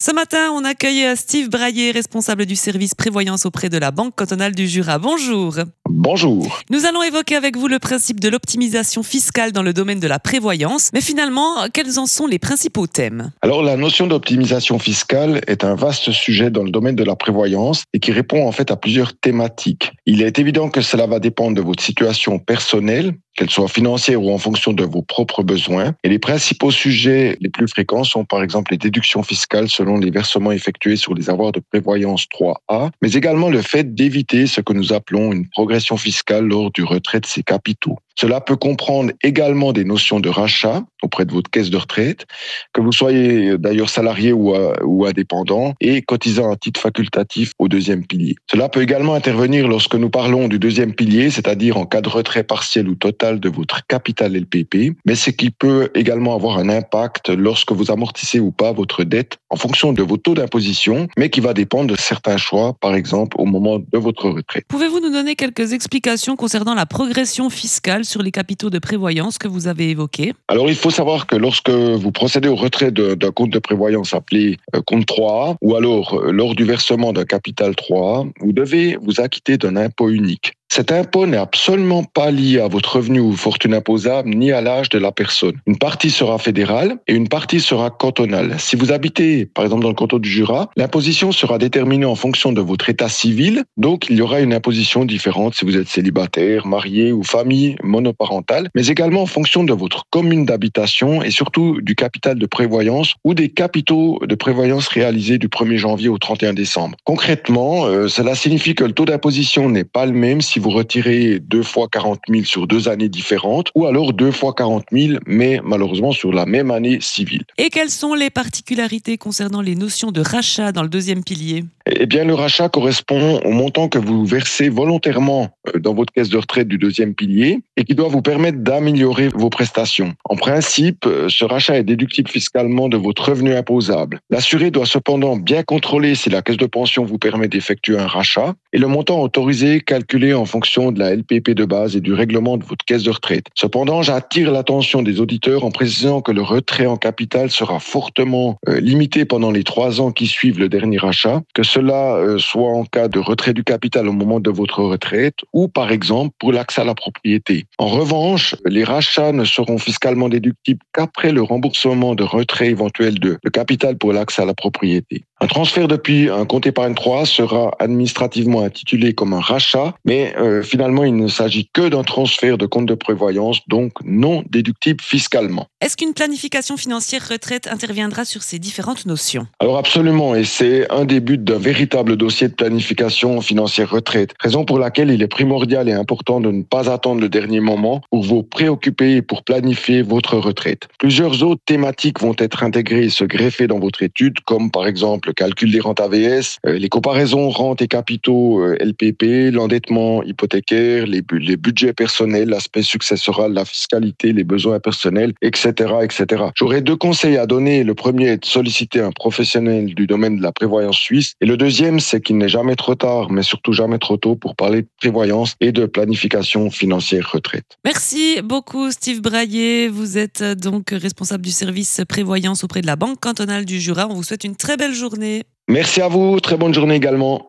Ce matin, on accueille Steve Braillet, responsable du service prévoyance auprès de la Banque cantonale du Jura. Bonjour. Bonjour. Nous allons évoquer avec vous le principe de l'optimisation fiscale dans le domaine de la prévoyance. Mais finalement, quels en sont les principaux thèmes? Alors la notion d'optimisation fiscale est un vaste sujet dans le domaine de la prévoyance et qui répond en fait à plusieurs thématiques. Il est évident que cela va dépendre de votre situation personnelle, qu'elle soit financière ou en fonction de vos propres besoins. Et les principaux sujets les plus fréquents sont par exemple les déductions fiscales selon les versements effectués sur les avoirs de prévoyance 3A, mais également le fait d'éviter ce que nous appelons une progression fiscale lors du retrait de ses capitaux. Cela peut comprendre également des notions de rachat auprès de votre caisse de retraite, que vous soyez d'ailleurs salarié ou indépendant et cotisant à titre facultatif au deuxième pilier. Cela peut également intervenir lorsque nous parlons du deuxième pilier, c'est-à-dire en cas de retrait partiel ou total de votre capital LPP, mais ce qui peut également avoir un impact lorsque vous amortissez ou pas votre dette en fonction de vos taux d'imposition, mais qui va dépendre de certains choix, par exemple au moment de votre retraite. Pouvez-vous nous donner quelques explications concernant la progression fiscale sur les capitaux de prévoyance que vous avez évoqués? Alors, il faut savoir que lorsque vous procédez au retrait d'un compte de prévoyance appelé compte 3A, ou alors lors du versement d'un capital 3A, vous devez vous acquitter d'un impôt unique. Cet impôt n'est absolument pas lié à votre revenu ou fortune imposable ni à l'âge de la personne. Une partie sera fédérale et une partie sera cantonale. Si vous habitez, par exemple, dans le canton du Jura, l'imposition sera déterminée en fonction de votre état civil. Donc, il y aura une imposition différente si vous êtes célibataire, marié ou famille monoparentale, mais également en fonction de votre commune d'habitation et surtout du capital de prévoyance ou des capitaux de prévoyance réalisés du 1er janvier au 31 décembre. Concrètement, cela signifie que le taux d'imposition n'est pas le même si vous retirez 2 fois 40 000 sur 2 années différentes ou alors 2 fois 40 000 mais malheureusement sur la même année civile. Et quelles sont les particularités concernant les notions de rachat dans le deuxième pilier? Eh bien, le rachat correspond au montant que vous versez volontairement dans votre caisse de retraite du deuxième pilier et qui doit vous permettre d'améliorer vos prestations. En principe, ce rachat est déductible fiscalement de votre revenu imposable. L'assuré doit cependant bien contrôler si la caisse de pension vous permet d'effectuer un rachat et le montant autorisé calculé en fonction de la LPP de base et du règlement de votre caisse de retraite. Cependant, j'attire l'attention des auditeurs en précisant que le retrait en capital sera fortement limité pendant les 3 ans qui suivent le dernier rachat, que cela soit en cas de retrait du capital au moment de votre retraite ou par exemple pour l'accès à la propriété. En revanche, les rachats ne seront fiscalement déductibles qu'après le remboursement de retrait éventuel de capital pour l'accès à la propriété. Un transfert depuis un compte épargne 3 sera administrativement intitulé comme un rachat, mais finalement il ne s'agit que d'un transfert de compte de prévoyance, donc non déductible fiscalement. Est-ce qu'une planification financière retraite interviendra sur ces différentes notions? Alors absolument, et c'est un des buts d'un véritable dossier de planification financière retraite, raison pour laquelle il est primordial et important de ne pas attendre le dernier moment pour vous préoccuper et pour planifier votre retraite. Plusieurs autres thématiques vont être intégrées et se greffer dans votre étude, comme par exemple le calcul des rentes AVS, les comparaisons rentes et capitaux LPP, l'endettement hypothécaire, les budgets personnels, l'aspect successoral, la fiscalité, les besoins personnels, etc., etc. J'aurais 2 conseils à donner. Le premier est de solliciter un professionnel du domaine de la prévoyance suisse. Et le deuxième, c'est qu'il n'est jamais trop tard, mais surtout jamais trop tôt pour parler de prévoyance et de planification financière retraite. Merci beaucoup Steve Braillet. Vous êtes donc responsable du service prévoyance auprès de la Banque cantonale du Jura. On vous souhaite une très belle journée. Merci à vous. Très bonne journée également.